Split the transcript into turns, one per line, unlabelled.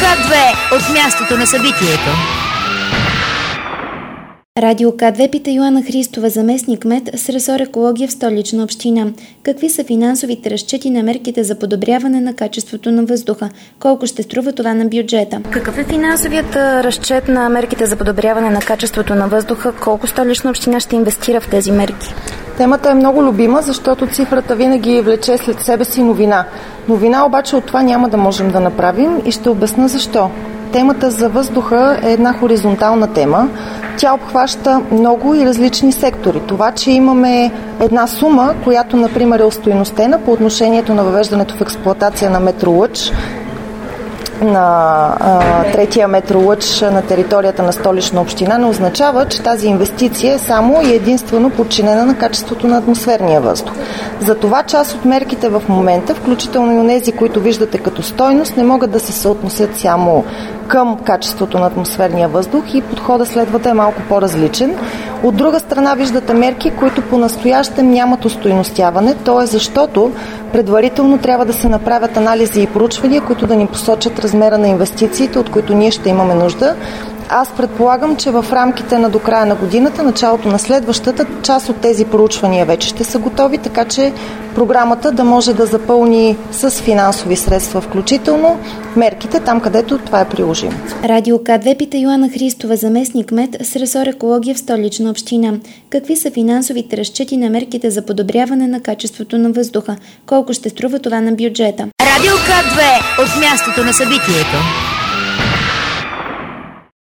К2 от мястото на събитието.
Радио К2 пита Йоана Христова, заместник-кмет с ресор екология в Столична община. Какви са финансовите разчети на мерките за подобряване на качеството на въздуха? Колко ще струва това на бюджета?
Какъв е финансовият разчет на мерките за подобряване на качеството на въздуха? Колко Столична община ще инвестира в тези мерки?
Темата е много любима, защото цифрата винаги влече след себе си новина. Новина обаче от това няма да можем да направим и ще обясня защо. Темата за въздуха е една хоризонтална тема. Тя обхваща много и различни сектори. Това, че имаме една сума, която, например, е остойностена по отношението на въвеждането в експлоатация на метролъч, на третия метролъч на територията на Столична община, не означава, че тази инвестиция е само и единствено подчинена на качеството на атмосферния въздух. Затова част от мерките в момента, включително и онези, които виждате като стойност, не могат да се съотносят само към качеството на атмосферния въздух и подходът следва да е малко по-различен. От друга страна виждате мерки, които по-настоящем нямат остойностяване, то е защото предварително трябва да се направят анализи и проучвания, които да ни посочат размера на инвестициите, от които ние ще имаме нужда. Аз предполагам, че в рамките на до края на годината, началото на следващата, част от тези проучвания вече ще са готови, така че програмата да може да запълни с финансови средства включително мерките там, където това е приложимо.
Радио К2 пита Йоана Христова, заместник-кмет с ресор екология в Столична община. Какви са финансовите разчети на мерките за подобряване на качеството на въздуха? Колко ще струва това на бюджета?
Радио К2 от мястото на събитието.